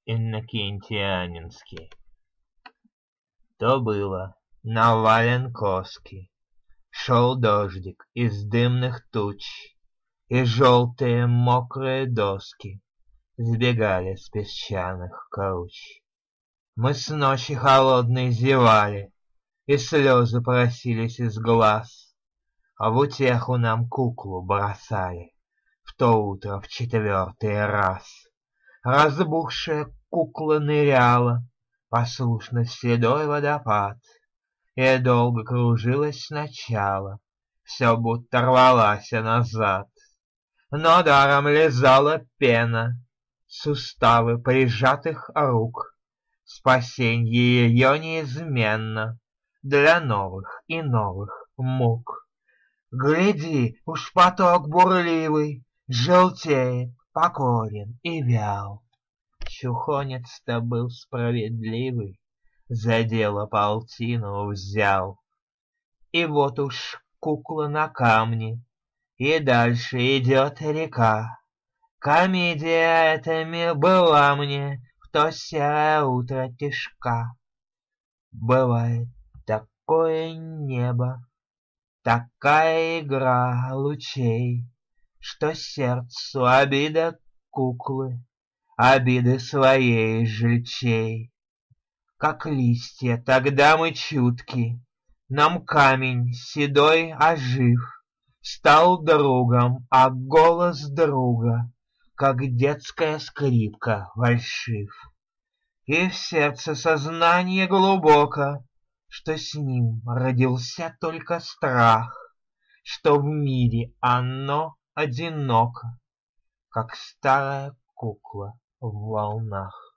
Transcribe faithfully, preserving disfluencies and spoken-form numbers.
иннокентианинский. То было на Валенкоске. Шел дождик из дымных туч, и желтые мокрые доски сбегали с песчаных круч. Мы с ночи холодной зевали, и слезы просились из глаз, а в утеху нам куклу бросали в то утро в четвертый раз. Разбухшая кукла ныряла послушно в седой водопад и долго кружилась сначала, все будто рвалась назад. Но даром лизала пена суставы прижатых рук, спасенье ее неизменно для новых и новых мук. Гляди, уж поток бурливый желтеет, покорен и вял. Чухонец-то был справедливый, за дело полтину взял. И вот уж кукла на камне, и дальше идет река. Комедия эта была мне в то серое утро тяжка. Бывает такое небо, такая игра лучей, что сердцу обида куклы, обиды своей жильчей. Как листья тогда мы чутки, нам камень седой ожив, стал другом, а голос друга, как детская скрипка, фальшив. И в сердце сознание глубоко, что с ним родился только страх, что в мире оно одиноко, как старая кукла в волнах.